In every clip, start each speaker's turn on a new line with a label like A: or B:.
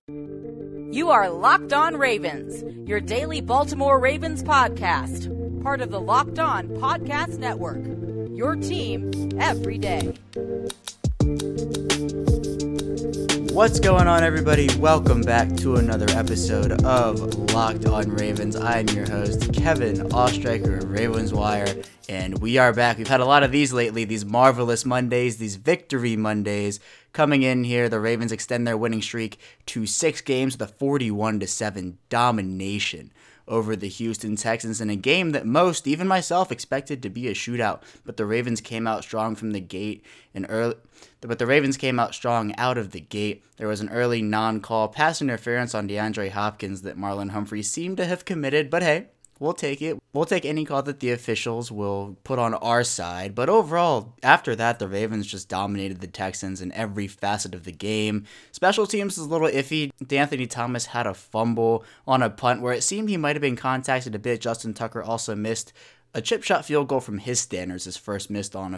A: You are Locked On Ravens, your daily Baltimore Ravens podcast, part of the Locked On Podcast Network, your team every day.
B: What's going on, everybody? Welcome back to another episode of Locked On Ravens. I am your host, Kevin Ostreicher of Ravens Wire, and we are back. We've had a lot of these lately, these marvelous Mondays, these victory Mondays. Coming in here, the Ravens extend their winning streak to 6 games with a 41-7 domination over the Houston Texans in a game that most, even myself, expected to be a shootout. But the Ravens came out strong from the gate But the Ravens came out strong out of the gate. There was an early non-call pass interference on DeAndre Hopkins that Marlon Humphrey seemed to have committed, but hey, we'll take it. We'll take any call that the officials will put on our side. But overall, after that, the Ravens just dominated the Texans in every facet of the game. Special teams is a little iffy. D'Anthony Thomas had a fumble on a punt where it seemed he might have been contacted a bit. Justin Tucker also missed a chip shot field goal from his standards, his first miss on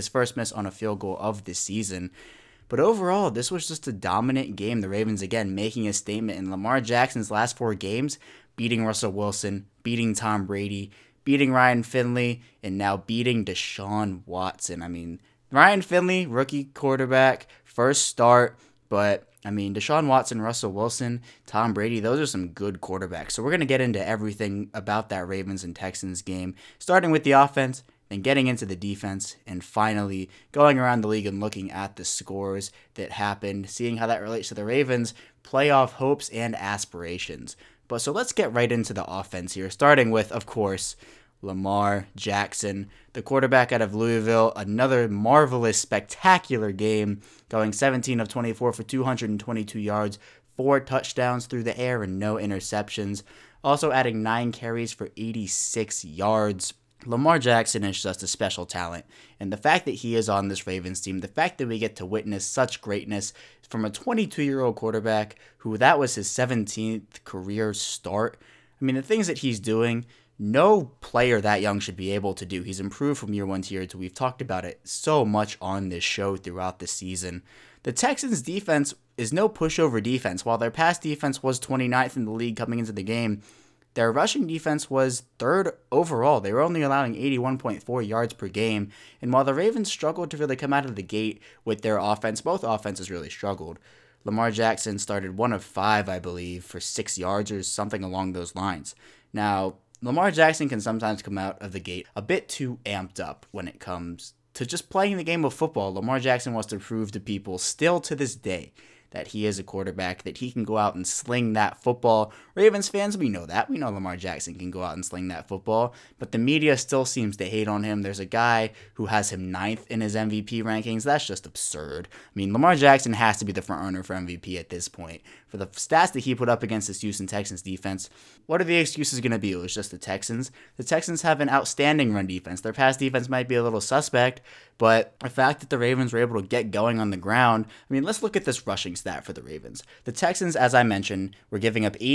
B: a field goal of this season. But overall, this was just a dominant game. The Ravens, again, making a statement in Lamar Jackson's last 4 games, beating Russell Wilson, beating Tom Brady, beating Ryan Finley, and now beating Deshaun Watson. I mean, Ryan Finley, rookie quarterback, first start, but Deshaun Watson, Russell Wilson, Tom Brady, those are some good quarterbacks. So we're going to get into everything about that Ravens and Texans game, starting with the offense, then getting into the defense, and finally going around the league and looking at the scores that happened, seeing how that relates to the Ravens' playoff hopes and aspirations. But so let's get right into the offense here, starting with, of course, Lamar Jackson, the quarterback out of Louisville. Another marvelous, spectacular game, going 17 of 24 for 222 yards, 4 touchdowns through the air, and no interceptions. Also adding 9 carries for 86 yards. Lamar Jackson is just a special talent, and the fact that he is on this Ravens team, the fact that we get to witness such greatness from a 22-year-old quarterback who that was his 17th career start. The things that he's doing, no player that young should be able to do. He's improved from year 1 to year 2. We've talked about it so much on this show throughout the season. The Texans defense is no pushover defense. While their pass defense was 29th in the league coming into the game, their rushing defense was 3rd overall. They were only allowing 81.4 yards per game. And while the Ravens struggled to really come out of the gate with their offense, both offenses really struggled. Lamar Jackson started 1 of 5, I believe, for 6 yards or something along those lines. Now, Lamar Jackson can sometimes come out of the gate a bit too amped up when it comes to just playing the game of football. Lamar Jackson wants to prove to people still to this day that he is a quarterback, that he can go out and sling that football. Ravens fans, we know that. We know Lamar Jackson can go out and sling that football, but the media still seems to hate on him. There's a guy who has him 9th in his MVP rankings. That's just absurd. Lamar Jackson has to be the front runner for MVP at this point. For the stats that he put up against this Houston Texans defense, what are the excuses going to be? It was just the Texans. The Texans have an outstanding run defense. Their pass defense might be a little suspect, but the fact that the Ravens were able to get going on the ground, let's look at this rushing stat for the Ravens. The Texans, as I mentioned, were giving up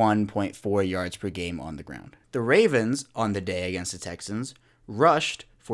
B: 81.4 yards per game on the ground. The Ravens, on the day against the Texans, rushed for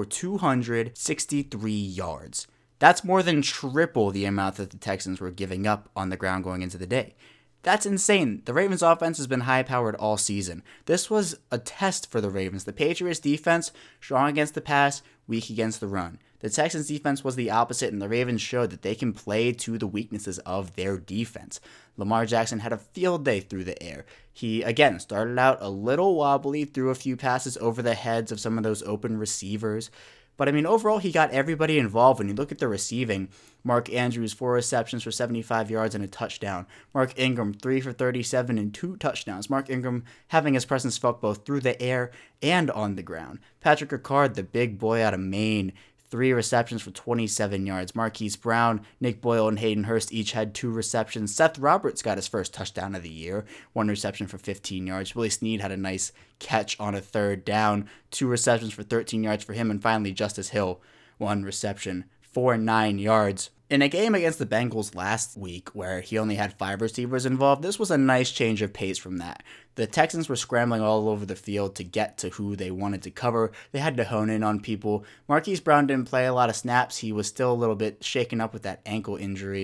B: 263 yards. That's more than triple the amount that the Texans were giving up on the ground going into the day. That's insane. The Ravens offense has been high-powered all season. This was a test for the Ravens. The Patriots defense, strong against the pass, weak against the run. The Texans defense was the opposite, and the Ravens showed that they can play to the weaknesses of their defense. Lamar Jackson had a field day through the air. He, again, started out a little wobbly, threw a few passes over the heads of some of those open receivers. But, overall, he got everybody involved. When you look at the receiving, Mark Andrews, 4 receptions for 75 yards and a touchdown. Mark Ingram, 3 for 37 and 2 touchdowns. Mark Ingram having his presence felt both through the air and on the ground. Patrick Ricard, the big boy out of Maine, 3 receptions for 27 yards. Marquise Brown, Nick Boyle, and Hayden Hurst each had 2 receptions. Seth Roberts got his first touchdown of the year, 1 reception for 15 yards. Willie Snead had a nice catch on a 3rd down, 2 receptions for 13 yards for him. And finally, Justice Hill, 1 reception for 9 yards. In a game against the Bengals last week where he only had 5 receivers involved, this was a nice change of pace from that. The Texans were scrambling all over the field to get to who they wanted to cover. They had to hone in on people. Marquise Brown didn't play a lot of snaps. He was still a little bit shaken up with that ankle injury.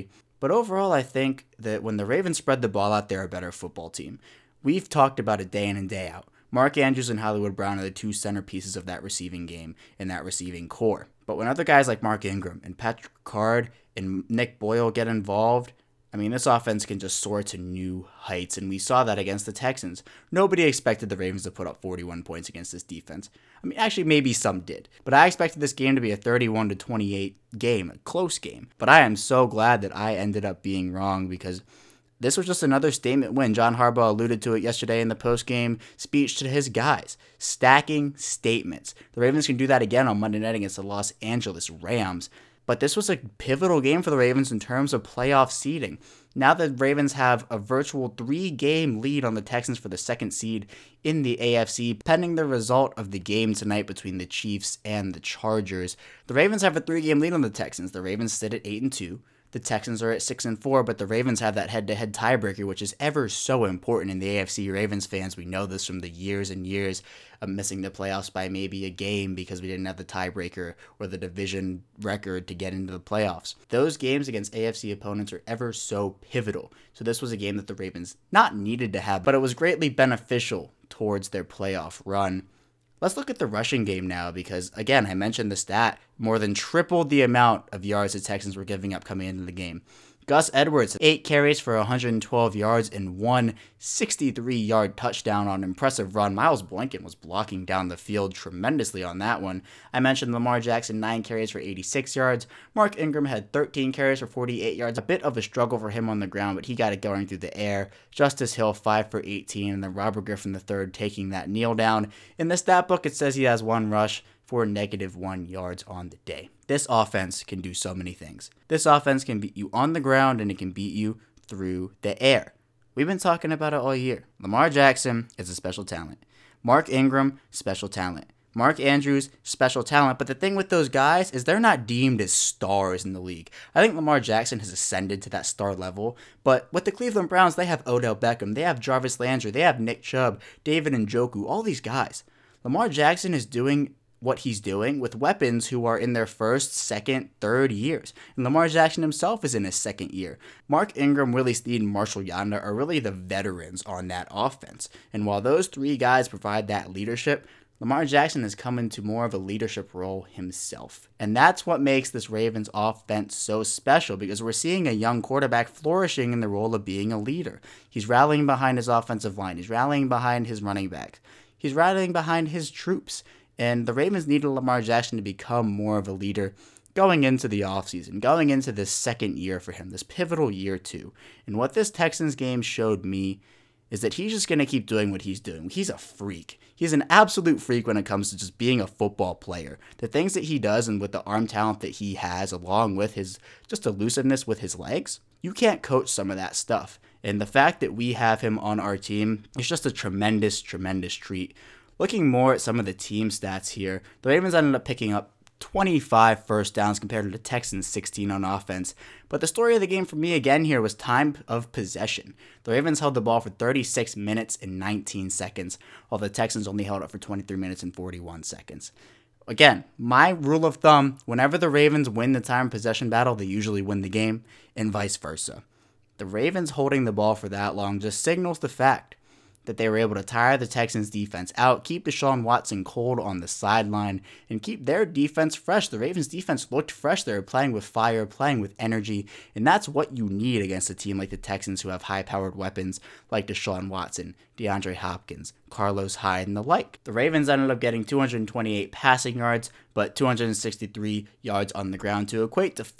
B: But overall, I think that when the Ravens spread the ball out, they're a better football team. We've talked about it day in and day out. Mark Andrews and Hollywood Brown are the two centerpieces of that receiving game and that receiving core. But when other guys like Mark Ingram and Patrick Ricard and Nick Boyle get involved, I mean, this offense can just soar to new heights, and we saw that against the Texans. Nobody expected the Ravens to put up 41 points against this defense. I mean, actually, maybe some did, but I expected this game to be a 31-28 game, a close game. But I am so glad that I ended up being wrong, because this was just another statement win. John Harbaugh alluded to it yesterday in the post-game speech to his guys. Stacking statements. The Ravens can do that again on Monday night against the Los Angeles Rams. But this was a pivotal game for the Ravens in terms of playoff seeding. Now the Ravens have a virtual 3-game lead on the Texans for the second seed in the AFC, pending the result of the game tonight between the Chiefs and the Chargers. The Ravens have a 3-game lead on the Texans. The Ravens sit at 8-2. The Texans are at 6-4, but the Ravens have that head-to-head tiebreaker, which is ever so important in the AFC. Ravens fans, we know this from the years and years of missing the playoffs by maybe a game because we didn't have the tiebreaker or the division record to get into the playoffs. Those games against AFC opponents are ever so pivotal. So this was a game that the Ravens not needed to have, but it was greatly beneficial towards their playoff run. Let's look at the rushing game now because, again, I mentioned the stat, more than tripled the amount of yards the Texans were giving up coming into the game. Gus Edwards, 8 carries for 112 yards and 1 63-yard touchdown on an impressive run. Miles Boykin was blocking down the field tremendously on that one. I mentioned Lamar Jackson, 9 carries for 86 yards. Mark Ingram had 13 carries for 48 yards. A bit of a struggle for him on the ground, but he got it going through the air. Justice Hill, 5 for 18, and then Robert Griffin III taking that kneel down. In the stat book, it says he has 1 rush for -1 yards on the day. This offense can do so many things. This offense can beat you on the ground and it can beat you through the air. We've been talking about it all year. Lamar Jackson is a special talent. Mark Ingram, special talent. Mark Andrews, special talent. But the thing with those guys is they're not deemed as stars in the league. I think Lamar Jackson has ascended to that star level. But with the Cleveland Browns, they have Odell Beckham. They have Jarvis Landry. They have Nick Chubb, David Njoku, all these guys. Lamar Jackson is doing what he's doing with weapons who are in their first, second, third years. And Lamar Jackson himself is in his second year. Mark Ingram, Willie Snead, and Marshall Yanda are really the veterans on that offense. And while those 3 guys provide that leadership, Lamar Jackson has come into more of a leadership role himself. And that's what makes this Ravens offense so special, because we're seeing a young quarterback flourishing in the role of being a leader. He's rallying behind his offensive line. He's rallying behind his running back. He's rallying behind his troops. And the Ravens needed Lamar Jackson to become more of a leader going into the offseason, going into this second year for him, this pivotal year 2. And what this Texans game showed me is that he's just going to keep doing what he's doing. He's a freak. He's an absolute freak when it comes to just being a football player. The things that he does and with the arm talent that he has, along with his just elusiveness with his legs, you can't coach some of that stuff. And the fact that we have him on our team is just a tremendous, tremendous treat. Looking more at some of the team stats here, the Ravens ended up picking up 25 first downs compared to the Texans' 16 on offense. But the story of the game for me again here was time of possession. The Ravens held the ball for 36 minutes and 19 seconds, while the Texans only held it for 23 minutes and 41 seconds. Again, my rule of thumb, whenever the Ravens win the time possession battle, they usually win the game, and vice versa. The Ravens holding the ball for that long just signals the fact that they were able to tire the Texans defense out, keep Deshaun Watson cold on the sideline, and keep their defense fresh. The Ravens defense looked fresh. They were playing with fire, playing with energy, and that's what you need against a team like the Texans who have high-powered weapons like Deshaun Watson, DeAndre Hopkins, Carlos Hyde, and the like. The Ravens ended up getting 228 passing yards, but 263 yards on the ground to equate to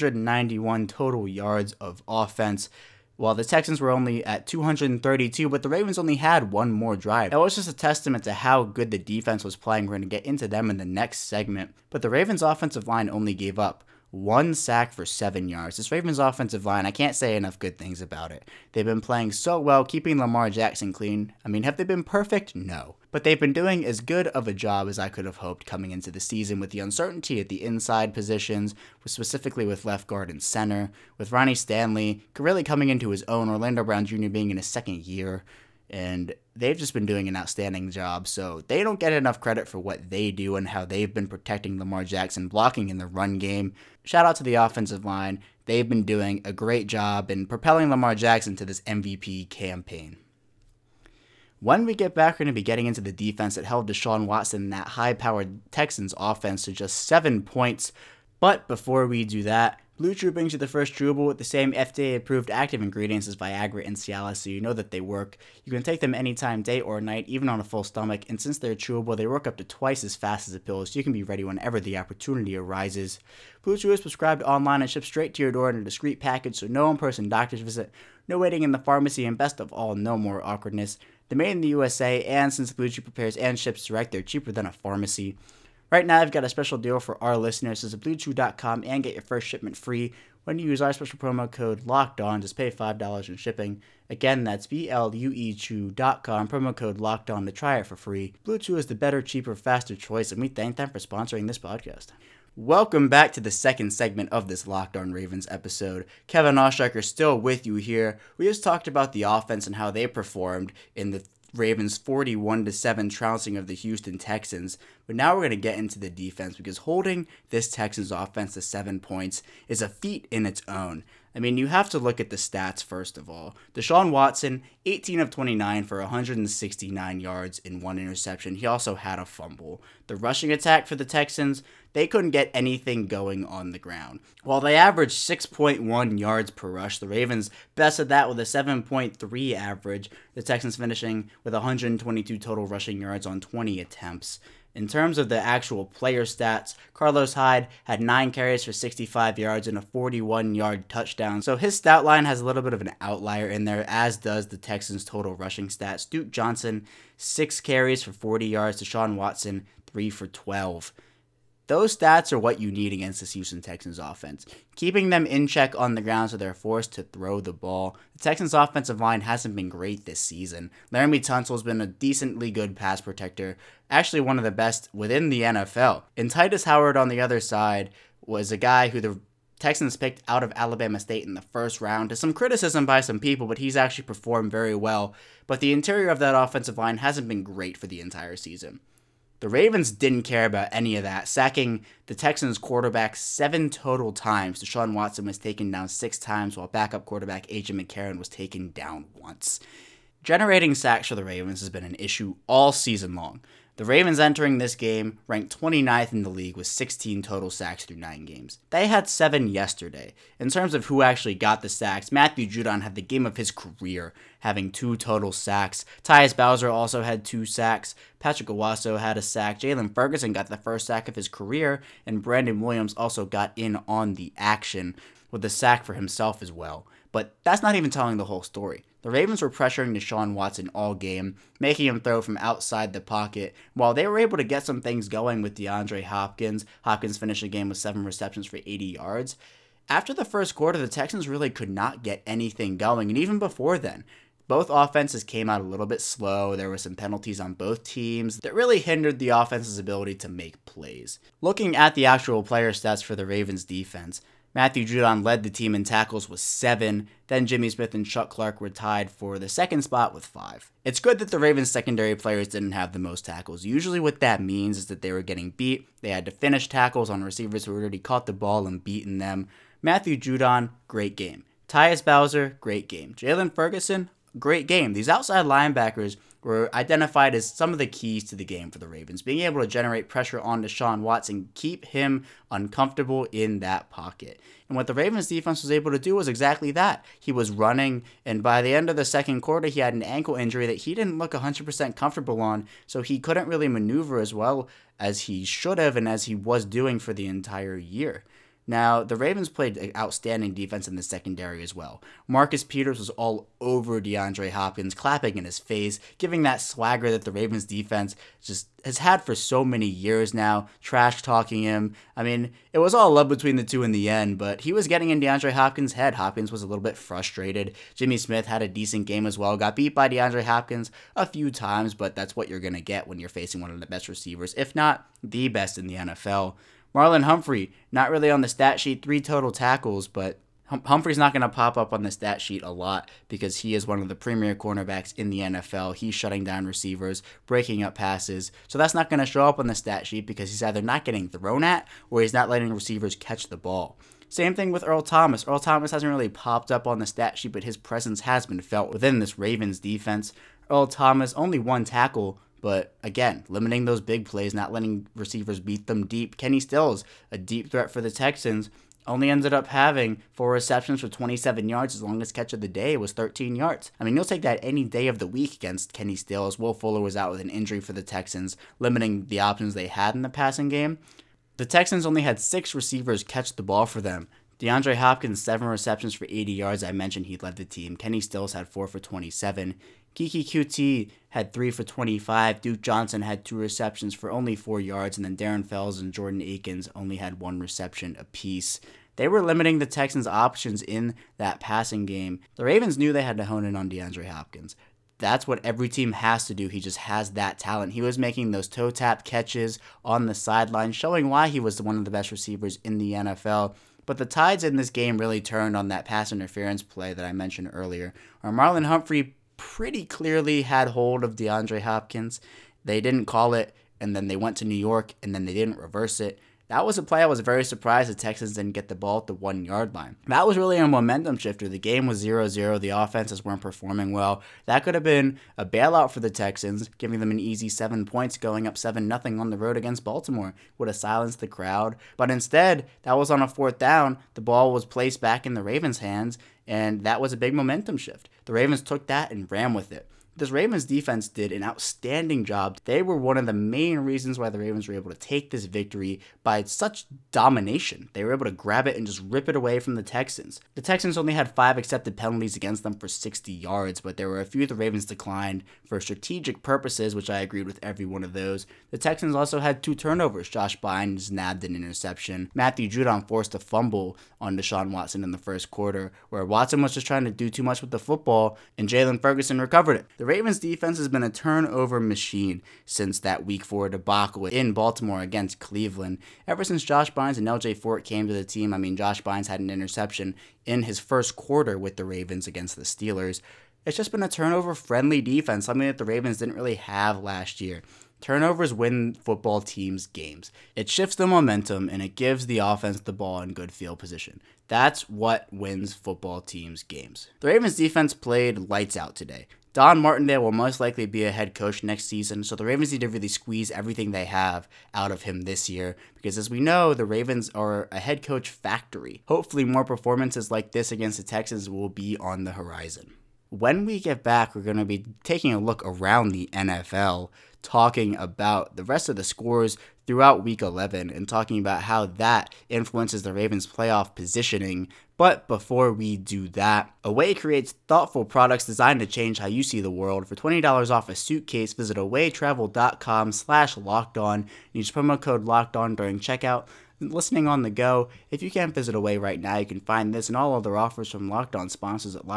B: 491 total yards of offense. While the Texans were only at 232, but the Ravens only had 1 more drive. That was just a testament to how good the defense was playing. We're going to get into them in the next segment. But the Ravens offensive line only gave up 1 sack for 7 yards. This Ravens offensive line, I can't say enough good things about it. They've been playing so well, keeping Lamar Jackson clean. I mean, have they been perfect? No. But they've been doing as good of a job as I could have hoped coming into the season with the uncertainty at the inside positions, specifically with left guard and center, with Ronnie Stanley really coming into his own, Orlando Brown Jr. being in his second year. and they've just been doing an outstanding job. So they don't get enough credit for what they do and how they've been protecting Lamar Jackson, blocking in the run game. Shout out to the offensive line. They've been doing a great job in propelling Lamar Jackson to this MVP campaign. When we get back, we're going to be getting into the defense that held Deshaun Watson and that high-powered Texans offense to just 7 points. But before we do that, Blue Chew brings you the first chewable with the same FDA-approved active ingredients as Viagra and Cialis, so you know that they work. You can take them anytime, day or night, even on a full stomach, and since they're chewable, they work up to twice as fast as a pill, so you can be ready whenever the opportunity arises. Blue Chew is prescribed online and shipped straight to your door in a discreet package, so no in-person doctor's visit, no waiting in the pharmacy, and best of all, no more awkwardness. They're made in the USA, and since Blue Chew prepares and ships direct, they're cheaper than a pharmacy. Right now, I've got a special deal for our listeners. Visit BlueChew.com and get your first shipment free when you use our special promo code LOCKEDON. Just pay $5 in shipping. Again, that's BLUEChew.com, promo code LOCKEDON to try it for free. Blue Chew is the better, cheaper, faster choice, and we thank them for sponsoring this podcast. Welcome back to the second segment of this Locked On Ravens episode. Kevin Ostreicher still with you here. We just talked about the offense and how they performed in the Ravens 41-7 trouncing of the Houston Texans. But now we're going to get into the defense, because holding this Texans offense to 7 points is a feat in its own. I mean, you have to look at the stats first of all. Deshaun Watson, 18 of 29 for 169 yards and 1 interception. He also had a fumble. The rushing attack for the Texans, they couldn't get anything going on the ground. While they averaged 6.1 yards per rush, the Ravens bested that with a 7.3 average, the Texans finishing with 122 total rushing yards on 20 attempts. In terms of the actual player stats, Carlos Hyde had 9 carries for 65 yards and a 41-yard touchdown. So his stat line has a little bit of an outlier in there, as does the Texans' total rushing stats. Duke Johnson, 6 carries for 40 yards. Deshaun Watson, 3 for 12. Those stats are what you need against this Houston Texans offense. Keeping them in check on the ground so they're forced to throw the ball. The Texans offensive line hasn't been great this season. Laramie Tunsil's been a decently good pass protector, actually one of the best within the NFL. And Titus Howard on the other side was a guy who the Texans picked out of Alabama State in the first round, to some criticism by some people, but he's actually performed very well. But the interior of that offensive line hasn't been great for the entire season. The Ravens didn't care about any of that, sacking the Texans quarterback 7 total times. Deshaun Watson was taken down 6 times, while backup quarterback A.J. McCarron was taken down once. Generating sacks for the Ravens has been an issue all season long. The Ravens entering this game ranked 29th in the league with 16 total sacks through 9 games. They had 7 yesterday. In terms of who actually got the sacks, Matthew Judon had the game of his career, having 2 total sacks. Tyus Bowser also had 2 sacks. Patrick Owasso had a sack. Jalen Ferguson got the first sack of his career, and Brandon Williams also got in on the action with a sack for himself as well. But that's not even telling the whole story. The Ravens were pressuring Deshaun Watson all game, making him throw from outside the pocket, while they were able to get some things going with DeAndre Hopkins. Hopkins finished the game with 7 receptions for 80 yards. After the first quarter, the Texans really could not get anything going, and even before then, both offenses came out a little bit slow. There were some penalties on both teams that really hindered the offense's ability to make plays. Looking at the actual player stats for the Ravens defense, Matthew Judon led the team in tackles with 7, then Jimmy Smith and Chuck Clark were tied for the second spot with 5. It's good that the Ravens secondary players didn't have the most tackles. Usually what that means is that they were getting beat. They had to finish tackles on receivers who already caught the ball and beaten them. Matthew Judon, great game. Tyus Bowser, great game. Jalen Ferguson, great game. These outside linebackers were identified as some of the keys to the game for the Ravens, being able to generate pressure on Deshaun Watson, keep him uncomfortable in that pocket. And what the Ravens defense was able to do was exactly that. He was running, and by the end of the second quarter, he had an ankle injury that he didn't look 100% comfortable on, so he couldn't really maneuver as well as he should have and as he was doing for the entire year. Now, the Ravens played outstanding defense in the secondary as well. Marcus Peters was all over DeAndre Hopkins, clapping in his face, giving that swagger that the Ravens defense just has had for so many years now, trash-talking him. I mean, it was all love between the two in the end, but he was getting in DeAndre Hopkins' head. Hopkins was a little bit frustrated. Jimmy Smith had a decent game as well, got beat by DeAndre Hopkins a few times, but that's what you're going to get when you're facing one of the best receivers, if not the best in the NFL. Marlon Humphrey, not really on the stat sheet, 3 total tackles, but Humphrey's not going to pop up on the stat sheet a lot because he is one of the premier cornerbacks in the NFL. He's shutting down receivers, breaking up passes. So that's not going to show up on the stat sheet because he's either not getting thrown at or he's not letting receivers catch the ball. Same thing with Earl Thomas. Earl Thomas hasn't really popped up on the stat sheet, but his presence has been felt within this Ravens defense. Earl Thomas, only 1 tackle, but again, limiting those big plays, not letting receivers beat them deep. Kenny Stills, a deep threat for the Texans, only ended up having 4 receptions for 27 yards. His longest catch of the day was 13 yards. I mean, you'll take that any day of the week against Kenny Stills. Will Fuller was out with an injury for the Texans, limiting the options they had in the passing game. The Texans only had 6 receivers catch the ball for them. DeAndre Hopkins, 7 receptions for 80 yards. I mentioned he led the team. Kenny Stills had 4 for 27. Keke Coutee had 3 for 25. Duke Johnson had 2 receptions for only 4 yards. And then Darren Fells and Jordan Akins only had 1 reception apiece. They were limiting the Texans' options in that passing game. The Ravens knew they had to hone in on DeAndre Hopkins. That's what every team has to do. He just has that talent. He was making those toe-tap catches on the sideline, showing why he was one of the best receivers in the NFL. But the tides in this game really turned on that pass interference play that I mentioned earlier, where Marlon Humphrey pretty clearly had hold of DeAndre Hopkins. They didn't call it, and then they went to New York, and then they didn't reverse it. That was a play I was very surprised the Texans didn't get the ball at the 1-yard line. That was really a momentum shifter. The game was 0-0. The offenses weren't performing well. That could have been a bailout for the Texans, giving them an easy 7 points, going up 7-0 on the road against Baltimore. Would have silenced the crowd. But instead, that was on a 4th down. The ball was placed back in the Ravens' hands, and that was a big momentum shift. The Ravens took that and ran with it. This Ravens defense did an outstanding job. They were one of the main reasons why the Ravens were able to take this victory by such domination. They were able to grab it and just rip it away from the Texans. The Texans only had 5 accepted penalties against them for 60 yards, but there were a few the Ravens declined for strategic purposes, which I agreed with every one of those. The Texans also had 2 turnovers. Josh Bynes nabbed an interception. Matthew Judon forced a fumble on Deshaun Watson in the first quarter, where Watson was just trying to do too much with the football, and Jalen Ferguson recovered it. The Ravens defense has been a turnover machine since that Week 4 debacle in Baltimore against Cleveland. Ever since Josh Bynes and LJ Fort came to the team, Josh Bynes had an interception in his first quarter with the Ravens against the Steelers. It's just been a turnover-friendly defense, something that the Ravens didn't really have last year. Turnovers win football teams games. It shifts the momentum, and it gives the offense the ball in good field position. That's what wins football teams games. The Ravens defense played lights out today. Don Martindale will most likely be a head coach next season, so the Ravens need to really squeeze everything they have out of him this year, because as we know, the Ravens are a head coach factory. Hopefully more performances like this against the Texans will be on the horizon. When we get back, we're going to be taking a look around the NFL, talking about the rest of the scores throughout Week 11 and talking about how that influences the Ravens' playoff positioning. But before we do that, Away creates thoughtful products designed to change how you see the world. For $20 off a suitcase, visit awaytravel.com/lockedon. Use promo code LOCKEDON during checkout. Listening on the go, if you can't visit Away right now, you can find this and all other offers from Locked On sponsors at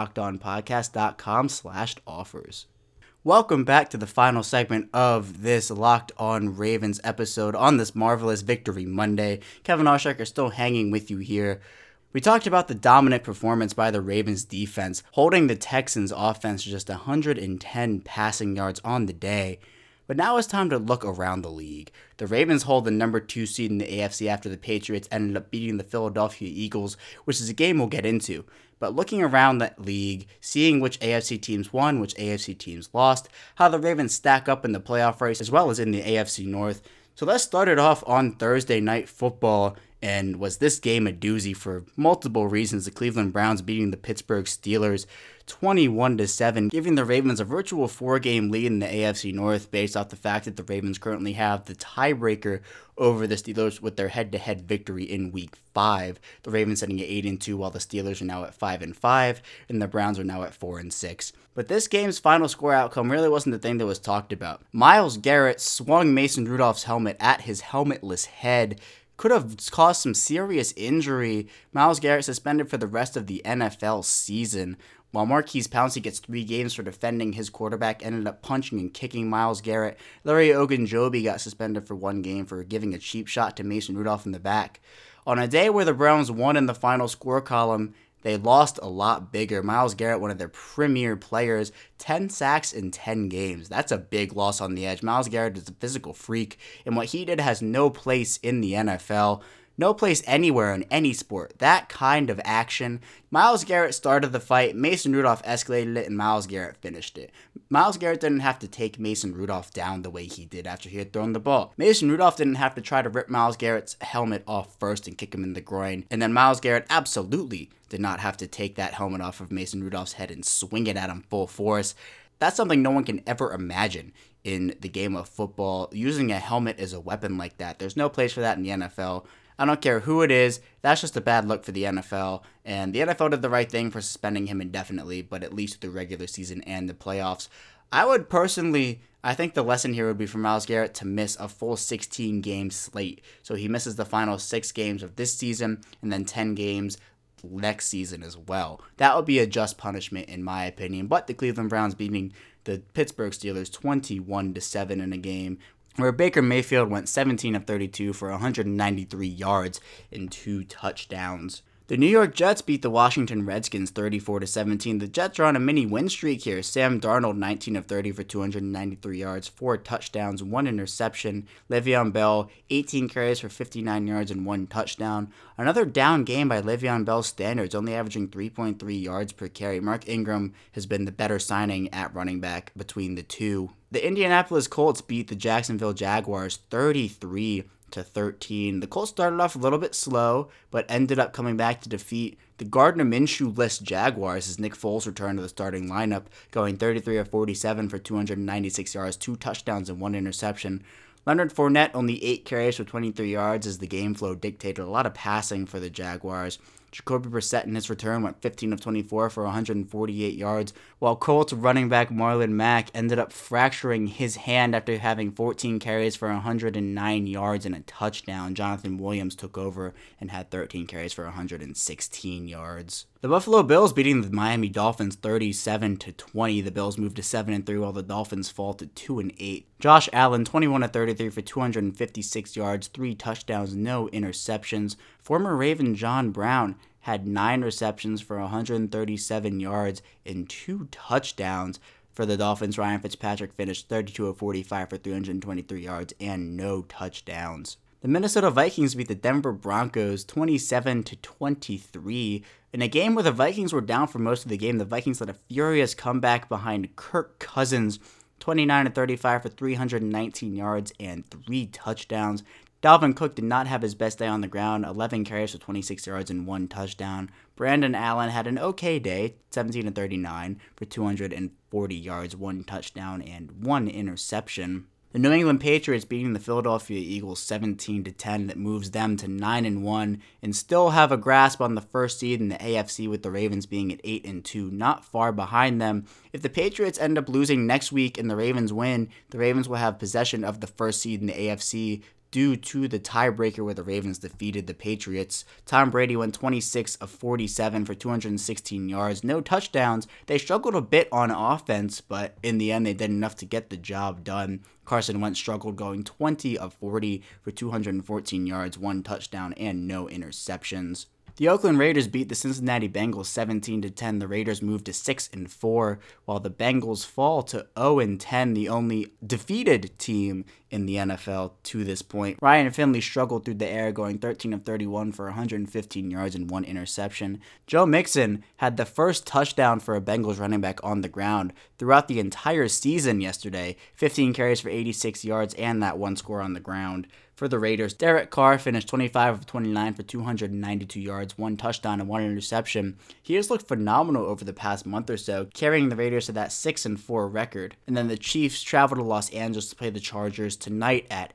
B: lockedonpodcast.com/offers. Welcome back to the final segment of this Locked On Ravens episode on this marvelous Victory Monday. Kevin Oestreicher still hanging with you here. We talked about the dominant performance by the Ravens defense, holding the Texans offense to just 110 passing yards on the day. But now it's time to look around the league. The Ravens hold the number 2 seed in the AFC after the Patriots ended up beating the Philadelphia Eagles, which is a game we'll get into. But looking around that league, seeing which AFC teams won, which AFC teams lost, how the Ravens stack up in the playoff race as well as in the AFC North. So let's start it off on Thursday Night Football. And was this game a doozy for multiple reasons? The Cleveland Browns beating the Pittsburgh Steelers 21-7, giving the Ravens a virtual 4-game lead in the AFC North based off the fact that the Ravens currently have the tiebreaker over the Steelers with their head-to-head victory in Week 5. The Ravens sitting at 8-2 while the Steelers are now at 5-5 and the Browns are now at 4-6. But this game's final score outcome really wasn't the thing that was talked about. Myles Garrett swung Mason Rudolph's helmet at his helmetless head. Could have caused some serious injury. Myles Garrett suspended for the rest of the NFL season. While Marquise Pouncey gets 3 games for defending his quarterback, ended up punching and kicking Myles Garrett. Larry Ogunjobi got suspended for 1 game for giving a cheap shot to Mason Rudolph in the back. On a day where the Browns won in the final score column, they lost a lot bigger. Myles Garrett, one of their premier players, 10 sacks in 10 games. That's a big loss on the edge. Myles Garrett is a physical freak, and what he did has no place in the NFL. No place anywhere in any sport. That kind of action. Myles Garrett started the fight, Mason Rudolph escalated it, and Myles Garrett finished it. Myles Garrett didn't have to take Mason Rudolph down the way he did after he had thrown the ball. Mason Rudolph didn't have to try to rip Myles Garrett's helmet off first and kick him in the groin. And then Myles Garrett absolutely did not have to take that helmet off of Mason Rudolph's head and swing it at him full force. That's something no one can ever imagine in the game of football. Using a helmet as a weapon like that. There's no place for that in the NFL. I don't care who it is, that's just a bad look for the NFL, and the NFL did the right thing for suspending him indefinitely, but at least through the regular season and the playoffs. I think the lesson here would be for Myles Garrett to miss a full 16-game slate, so he misses the final 6 games of this season, and then 10 games next season as well. That would be a just punishment in my opinion, but the Cleveland Browns beating the Pittsburgh Steelers 21-7 in a game where Baker Mayfield went 17 of 32 for 193 yards and 2 touchdowns. The New York Jets beat the Washington Redskins 34-17. The Jets are on a mini win streak here. Sam Darnold 19 of 30 for 293 yards, 4 touchdowns, 1 interception. Le'Veon Bell 18 carries for 59 yards and 1 touchdown. Another down game by Le'Veon Bell's standards, only averaging 3.3 yards per carry. Mark Ingram has been the better signing at running back between the two. The Indianapolis Colts beat the Jacksonville Jaguars 33-13. The Colts started off a little bit slow, but ended up coming back to defeat the Gardner Minshew-less Jaguars as Nick Foles returned to the starting lineup, going 33 of 47 for 296 yards, 2 touchdowns, and 1 interception. Leonard Fournette only 8 carries for 23 yards as the game flow dictated. A lot of passing for the Jaguars. Jacoby Brissett in his return went 15 of 24 for 148 yards, while Colts running back Marlon Mack ended up fracturing his hand after having 14 carries for 109 yards and a touchdown. Jonathan Williams took over and had 13 carries for 116 yards. The Buffalo Bills beating the Miami Dolphins 37-20. The Bills moved to 7-3 while the Dolphins fall to 2-8. Josh Allen 21 of 33 for 256 yards, 3 touchdowns, no interceptions. Former Raven John Brown had 9 receptions for 137 yards and 2 touchdowns. For the Dolphins, Ryan Fitzpatrick finished 32 of 45 for 323 yards and no touchdowns. The Minnesota Vikings beat the Denver Broncos 27-23. In a game where the Vikings were down for most of the game, the Vikings led a furious comeback behind Kirk Cousins, 29 of 35 for 319 yards and 3 touchdowns. Dalvin Cook did not have his best day on the ground, 11 carries for 26 yards and 1 touchdown. Brandon Allen had an okay day, 17 of 39 for 240 yards, 1 touchdown, and 1 interception. The New England Patriots beating the Philadelphia Eagles 17-10. That moves them to 9-1 and still have a grasp on the first seed in the AFC, with the Ravens being at 8-2, not far behind them. If the Patriots end up losing next week and the Ravens win, the Ravens will have possession of the first seed in the AFC due to the tiebreaker where the Ravens defeated the Patriots. Tom Brady went 26 of 47 for 216 yards, no touchdowns. They struggled a bit on offense, but in the end they did enough to get the job done. Carson Wentz struggled, going 20 of 40 for 214 yards, 1 touchdown, and no interceptions. The Oakland Raiders beat the Cincinnati Bengals 17-10. The Raiders moved to 6-4, while the Bengals fall to 0-10, the only defeated team in the NFL to this point. Ryan Finley struggled through the air, going 13 of 31 for 115 yards and 1 interception. Joe Mixon had the first touchdown for a Bengals running back on the ground throughout the entire season yesterday. 15 carries for 86 yards and that 1 score on the ground. For the Raiders, Derek Carr finished 25 of 29 for 292 yards, 1 touchdown, and 1 interception. He has looked phenomenal over the past month or so, carrying the Raiders to that 6-4 record. And then the Chiefs travel to Los Angeles to play the Chargers tonight at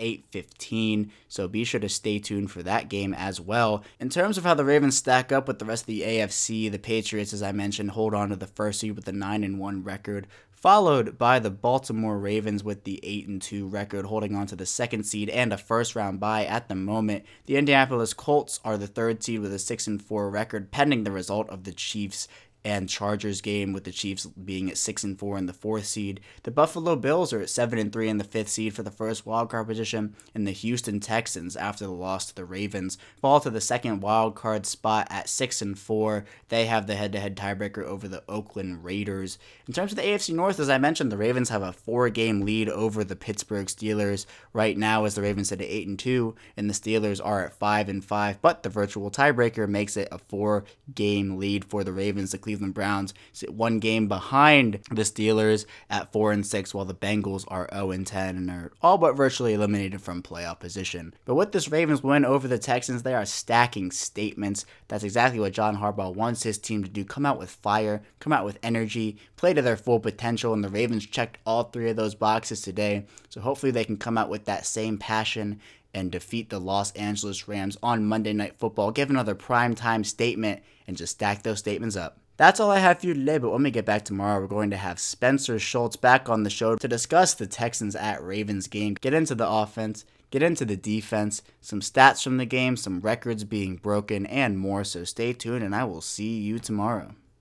B: 8:15, so be sure to stay tuned for that game as well. In terms of how the Ravens stack up with the rest of the AFC, the Patriots, as I mentioned, hold on to the first seed with a 9-1 record, followed by the Baltimore Ravens with the 8-2 record, holding on to the second seed and a first-round bye at the moment. The Indianapolis Colts are the third seed with a 6-4 record, pending the result of the Chiefs and Chargers game, with the Chiefs being at 6-4 in the 4th seed. The Buffalo Bills are at 7-3 in the 5th seed for the first wildcard position, and the Houston Texans, after the loss to the Ravens, fall to the second wildcard spot at 6-4. They have the head-to-head tiebreaker over the Oakland Raiders. In terms of the AFC North, as I mentioned, the Ravens have a 4-game lead over the Pittsburgh Steelers right now, as the Ravens sit at 8-2, and the Steelers are at 5-5, but the virtual tiebreaker makes it a 4-game lead for the Ravens. The Cleveland Browns sit 1 game behind the Steelers at 4-6, while the Bengals are 0-10 and are all but virtually eliminated from playoff position. But with this Ravens win over the Texans, they are stacking statements. That's exactly what John Harbaugh wants his team to do. Come out with fire, come out with energy, play to their full potential, and the Ravens checked all 3 of those boxes today. So hopefully they can come out with that same passion and defeat the Los Angeles Rams on Monday Night Football, give another primetime statement, and just stack those statements up. That's all I have for you today, but when we get back tomorrow, we're going to have Spencer Schultz back on the show to discuss the Texans at Ravens game, get into the offense, get into the defense, some stats from the game, some records being broken, and more, so stay tuned, and I will see you tomorrow.